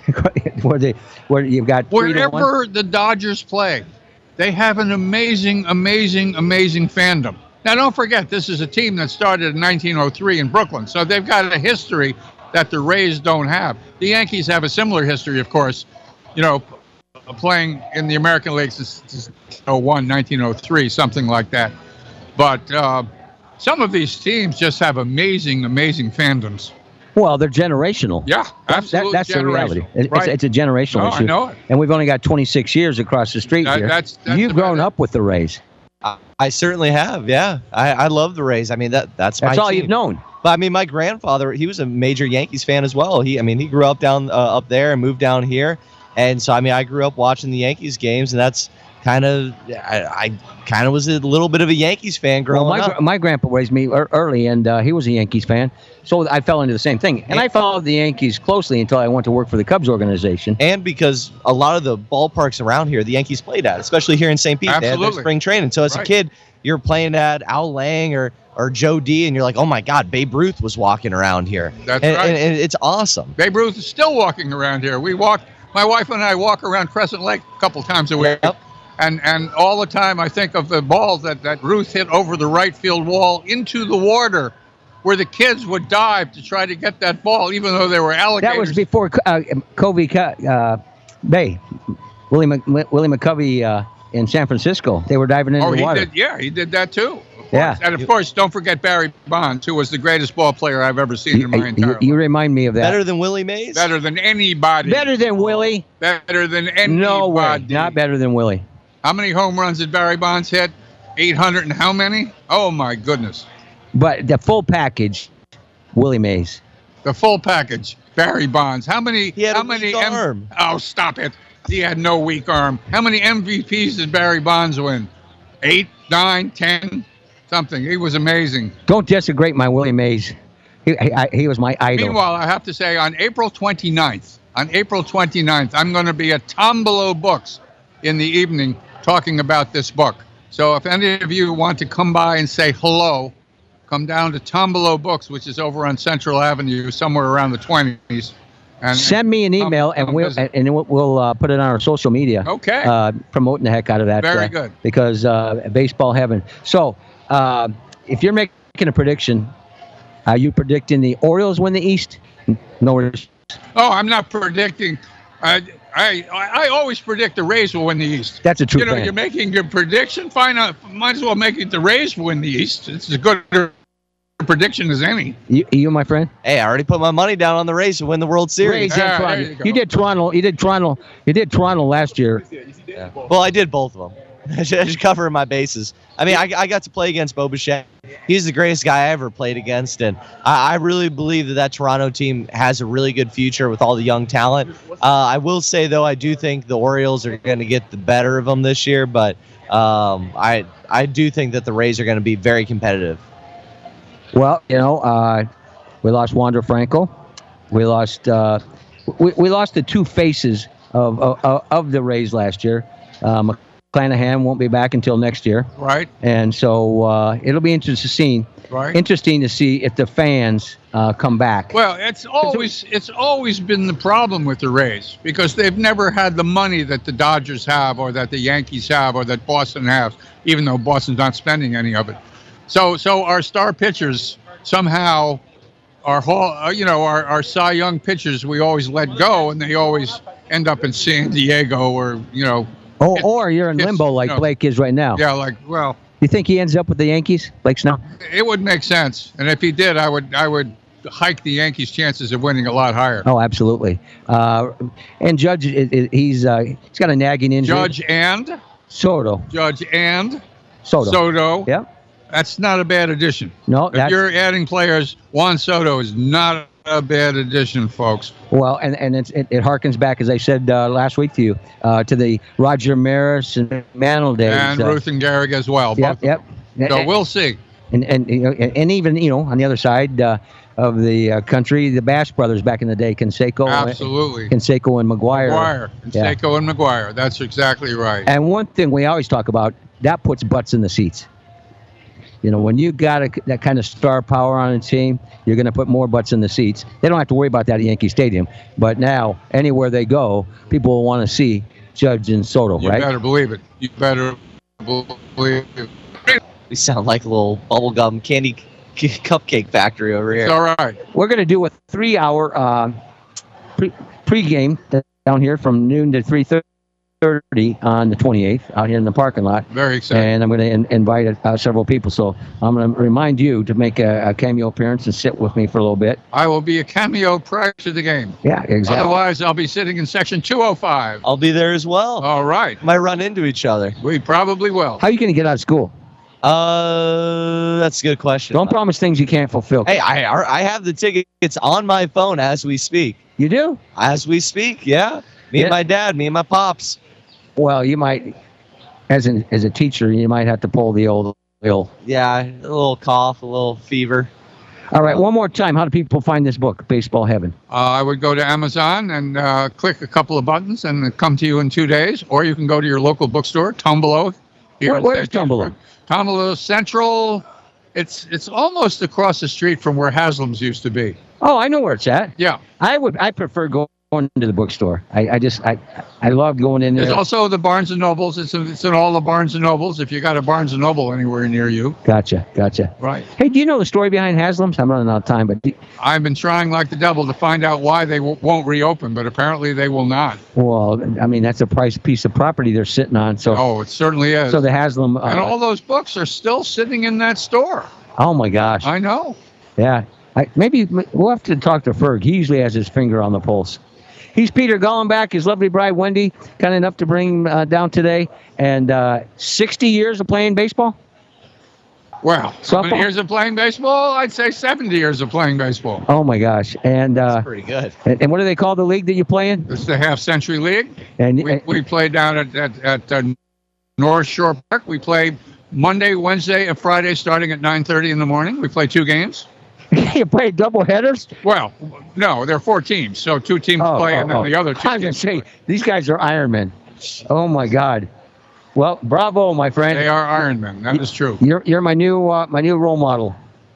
where they where you've got three to one? Wherever the Dodgers play, they have an amazing, amazing, amazing fandom. Now, don't forget, this is a team that started in nineteen oh three in Brooklyn, so they've got a history that the Rays don't have. The Yankees have a similar history, of course, you know, p- playing in the American League since oh one, nineteen oh three, something like that. But uh, some of these teams just have amazing, amazing fandoms. Well, they're generational. Yeah, That- absolutely. that's the reality. It- Right. It's, it's a generational No, I issue. know it. And we've only got twenty-six years across the street That- here. that's- that's You've about grown it. up with the Rays. I, I certainly have. Yeah, I, I love the Rays. I mean, that that's my That's all team. you've known. But I mean, my grandfather, he was a major Yankees fan as well. He, I mean, he grew up down uh, up there and moved down here, and so I mean, I grew up watching the Yankees games, and that's kind of I, I kind of was a little bit of a Yankees fan growing Well, my, up. gr- my grandpa raised me ear- early, and uh, he was a Yankees fan. So I fell into the same thing. And I followed the Yankees closely until I went to work for the Cubs organization. And because a lot of the ballparks around here, the Yankees played at, especially here in Saint Pete, they had their Absolutely. spring training. So as Right. a kid, you're playing at Al Lang or or Joe D, and you're like, oh my God, Babe Ruth was walking around here. That's and, right. and, and it's awesome. Babe Ruth is still walking around here. We walk, my wife and I walk around Crescent Lake a couple times a week. Yep. And and all the time I think of the ball that, that Ruth hit over the right field wall into the water where the kids would dive to try to get that ball, even though there were alligators. That was before uh, Covey Cu- uh, Bay, Willie, Mc, Willie McCovey uh, in San Francisco. They were diving into Oh, the he water. did. Yeah, he did that too. Of course. Yeah. And of course, don't forget Barry Bonds, who was the greatest ball player I've ever seen You, in my you- entire you life. remind me of that. Better than Willie Mays? Better than anybody. Better than Willie? Better than anybody. No way. Not better than Willie. How many home runs did Barry Bonds hit? eight hundred and how many? Oh, my goodness. But the full package, Willie Mays. The full package. Barry Bonds. How many? He had how a many? weak M- arm. Oh, stop it. He had no weak arm. How many M V Ps did Barry Bonds win? Eight, nine, ten, something. He was amazing. Don't desecrate my Willie Mays. He, he, I, he was my idol. Meanwhile, I have to say, on April twenty-ninth, on April twenty-ninth, I'm going to be at Tombolo Books in the evening talking about this book. So if any of you want to come by and say hello, come down to Tombolo Books, which is over on Central Avenue, somewhere around the twenties. And Send me an email, and we'll and, and we'll, we'll uh, put it on our social media. Okay. Uh, promoting the heck out of that. Very uh, good. Because uh, baseball heaven. So uh, if you're making a prediction, are you predicting the Orioles win the East? No. Oh, I'm not predicting. I I I always predict the Rays will win the East. That's a true You know, fan. you're making your prediction. Fine, uh, might as well make it the Rays win the East. It's as good a prediction as any. You, you, my friend. Hey, I already put my money down on the Rays to win the World Series. Rays and Toronto. You, you did Toronto. You did Toronto. You did Toronto last year. Yeah. Well, I did both of them. Just covering my bases. I mean, I, I got to play against Bo Bichette. He's the greatest guy I ever played against, and I, I really believe that that Toronto team has a really good future with all the young talent. Uh, I will say, though, I do think the Orioles are going to get the better of them this year, but um, I I do think that the Rays are going to be very competitive. Well, you know, uh, we lost Wander Franco. We lost uh, we, we lost the two faces of of, of the Rays last year. Um, McClanahan won't be back until next year. Right. And so uh, it'll be interesting to see. Right. Interesting to see if the fans uh, come back. Well, it's always it's always been the problem with the Rays because they've never had the money that the Dodgers have or that the Yankees have or that Boston has, even though Boston's not spending any of it. So so our star pitchers somehow our whole you know our, our Cy Young pitchers we always let go and they always end up in San Diego or you know Oh, or you're in limbo like no. Blake is right now. Yeah, like well. You think he ends up with the Yankees, Blake Snell? It would make sense, and if he did, I would I would hike the Yankees' chances of winning a lot higher. Oh, absolutely. Uh, and Judge, it, it, he's uh, he's got a nagging injury. Judge and Soto. Judge and Soto. Soto. Yeah. That's not a bad addition. No, if that's, you're adding players, Juan Soto is not a bad addition, folks. Well, and and it's, it, it harkens back, as I said uh, last week to you, uh, to the Roger Maris and Mantle days. And uh, Ruth and Gehrig as well. Yep, both yep. So and, we'll see. And and you know, and even you know on the other side uh, of the uh, country, the Bash brothers back in the day, Canseco, Absolutely. Canseco and McGuire. McGuire, Yeah. Canseco and McGuire. That's exactly right. And one thing we always talk about, that puts butts in the seats. You know, when you got a, that kind of star power on a team, you're going to put more butts in the seats. They don't have to worry about that at Yankee Stadium. But now, anywhere they go, people will want to see Judge and Soto, You right? better believe it. You better believe it. We sound like a little bubblegum candy c- cupcake factory over here. It's all right. We're going to do a three-hour uh, pre pregame down here from noon to three thirty on the twenty-eighth out here in the parking lot. Very exciting. And I'm going to in invite uh, several people. So I'm going to remind you to make a, a cameo appearance and sit with me for a little bit. I will be a cameo prior to the game. Yeah, exactly. Otherwise, I'll be sitting in section two oh five. I'll be there as well. All right. Might run into each other. We probably will. How are you going to get out of school? Uh, that's a good question. Don't promise things you can't fulfill. Hey, I I have the tickets on my phone as we speak. You do? As we speak, yeah. Me Yeah. and my dad, me and my pops. Well, you might, as an as a teacher, you might have to pull the old ill. Yeah, a little cough, a little fever. All right, one more time. How do people find this book, Baseball Heaven? Uh, I would go to Amazon and uh, click a couple of buttons and it come to you in two days. Or you can go to your local bookstore, Tombolo. Where, where's Tombolo? Tombolo Central. It's it's almost across the street from where Haslam's used to be. Oh, I know where it's at. Yeah. I would. I prefer going to the bookstore. I, I just I I love going in there. There's also the Barnes and Nobles. It's in, it's in all the Barnes and Nobles. If you got a Barnes and Noble anywhere near you. Gotcha, gotcha. Right. Hey, do you know the story behind Haslam's? I'm running out of time, but do, I've been trying like the devil to find out why they w won't reopen, but apparently they will not. well, I mean that's a price piece of property they're sitting on. So Oh, it certainly is. so the Haslam. Uh, and all those books are still sitting in that store. oh my gosh. I know. Yeah. I, maybe we'll have to talk to Ferg. He usually has his finger on the pulse. He's Peter Gollenbach, his lovely bride, Wendy, kind enough to bring him uh, down today. And uh, sixty years of playing baseball? Well, Softball? how many years of playing baseball? I'd say seventy years of playing baseball. Oh my gosh! And uh, That's pretty good. And, and what do they call the league that you play in? It's the Half Century League. And we, we play down at at, at uh, North Shore Park. We play Monday, Wednesday, and Friday, starting at nine thirty in the morning. We play two games. You play double headers? Well, no, there are four teams, so two teams Oh, play, oh, and then oh. the other two. I was gonna teams say play. these guys are Ironmen. Oh my God! Well, bravo, my friend. They are Ironmen. That is true. You're you're my new uh, my new role model.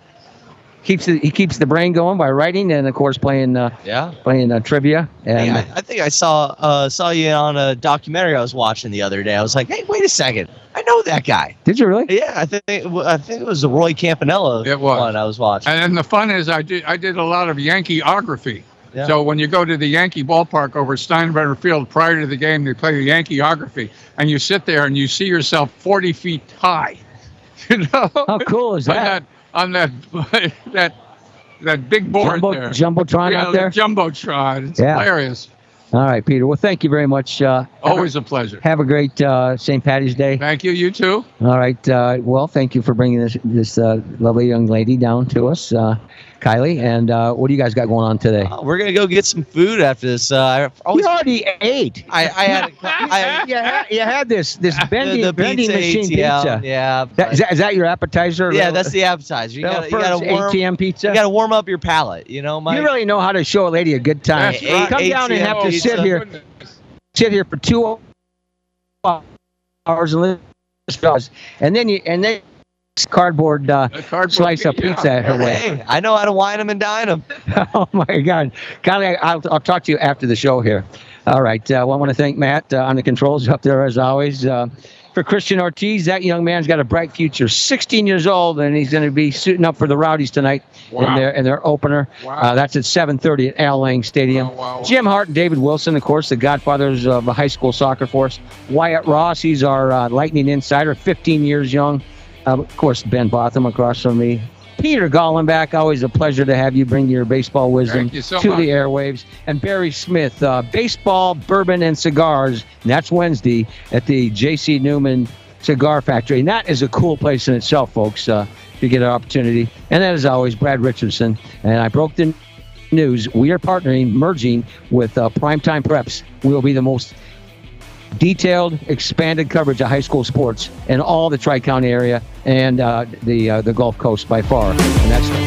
Keeps the, he keeps the brain going by writing and of course playing uh, Yeah. playing uh, trivia. And Hey, I, I think I saw uh, saw you on a documentary I was watching the other day. I was like, hey, wait a second, I know that guy. Did you really? Yeah, I think I think it was the Roy Campanella It was. one I was watching. And, and the fun is, I did I did a lot of Yankeeography. Yeah. So when you go to the Yankee ballpark over at Steinbrenner Field prior to the game, they play the Yankeeography, and you sit there and you see yourself forty feet high. You know? How cool is on that? On that that that big board Jumbo, there. Jumbotron Yeah, out there. the Jumbotron. It's Yeah. hilarious. All right, Peter. Well, thank you very much. Uh, Always a pleasure. have a great uh, Saint Patty's Day. Thank you. You too. All right. Uh, well, thank you for bringing this this uh, lovely young lady down to us, uh, Kylie. And uh, what do you guys got going on today? Uh, we're gonna go get some food after this. Uh, I always, You already ate. I, I had, I, you, had, you had this this bending, the bending pizza machine A T M, pizza. Yeah. That, is, that, is that your appetizer? Yeah, that's the appetizer. You Little gotta, you gotta first warm, A T M pizza. You gotta warm up your palate. You know, Mike. You really know how to show a lady a good time. That's You right. come down and have to pizza. sit here, sit here for two hours and listen, and then you and then cardboard, uh, A cardboard slice of pizza. pizza at her way. Hey, I know how to wine them and dine them. Oh my God, Kylie, I'll I'll talk to you after the show here. All right. Uh, well, I want to thank Matt uh, on the controls up there as always. Uh, for Christian Ortiz, that young man's got a bright future. sixteen years old, and he's going to be suiting up for the Rowdies tonight Wow. in their in their opener. Wow. Uh, that's at seven thirty at Al Lang Stadium. Wow, wow, wow. Jim Hart and David Wilson, of course, the godfathers of the high school soccer for us. Wyatt Ross, he's our uh, Lightning insider, fifteen years young. Uh, of course, Ben Botham across from me. Peter Gollenbach, always a pleasure to have you bring your baseball wisdom Thank you so to much. the airwaves. And Barry Smith, uh, baseball, bourbon, and cigars. And that's Wednesday at the J C Newman Cigar Factory. And that is a cool place in itself, folks, uh, if you get an opportunity. And that is always Brad Richardson. And I broke the news. We are partnering, merging with uh, Primetime Preps. We will be the most detailed, expanded coverage of high school sports in all the Tri-County area and uh, the uh, the Gulf Coast by far. And that's